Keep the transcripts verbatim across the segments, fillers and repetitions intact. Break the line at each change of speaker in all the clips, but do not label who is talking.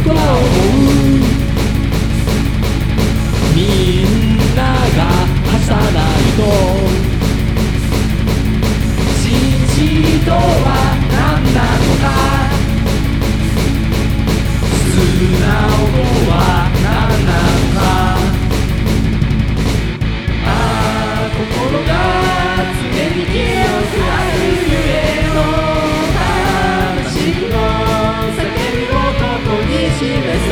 と思う。みんながはさないと父とは何なのか、素直とは何なのか。ああ心が常に清くあるゆえの魂の叫びをここに示そう。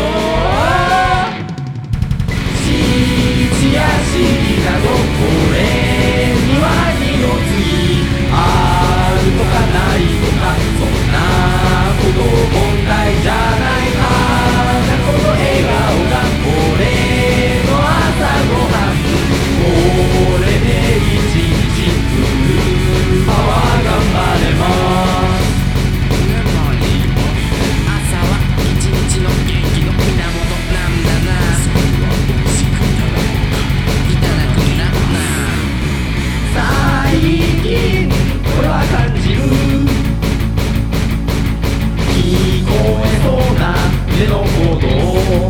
父や死などこれには二の次あるとかないとか、そんなこと問題じゃないか。この笑顔が俺の朝ごはん、これで一日フルパワー頑張れます。
朝は一日の元気の源なんだな。それは美味しくいただくんだな。
最近俺は感じる、聞こえそうな目の鼓動、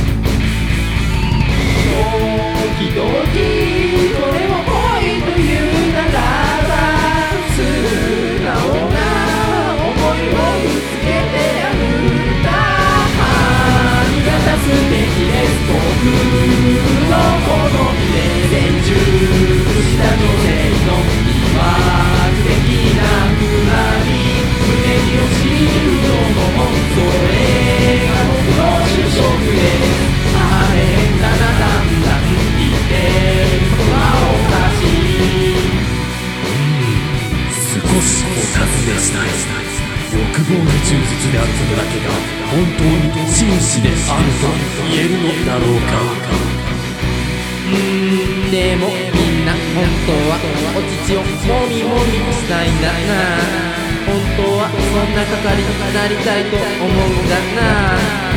時々これも恋というならば素直な思いをぶつけてやるんだ。ありがた素敵です。僕の好みで先週した女性の疑惑的なふらに胸に落ちるのもそれが僕の主食です。あれ変だな、だんだん言ってることがおかしい。
少しお尋ねしたい。欲望に忠実であることだけが本当に真摯であると言えるのだろうか。
うーんでもみんな本当はお乳をもみもみしたいんだな。本当はそんな係になりたいと思うんだな。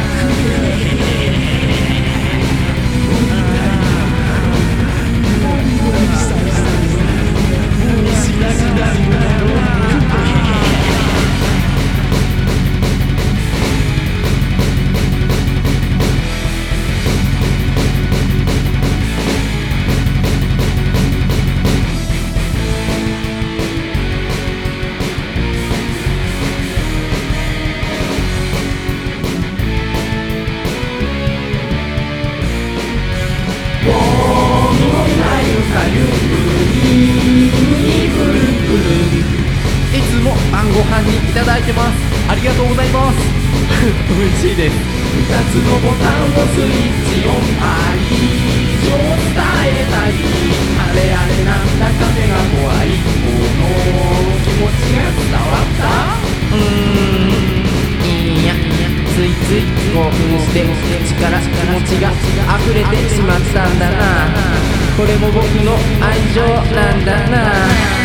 いつも晩ご飯にいただいてます。ありがとうございます。美味しいです。ふたつのボタンをスイッチオン、愛情を伝えたい。あれあれなんだか目が怖い。この気持ちが伝わった。
うーんいやついつい興奮して口から気持ちが溢れてしまったんだな。これも僕の愛情なんだな。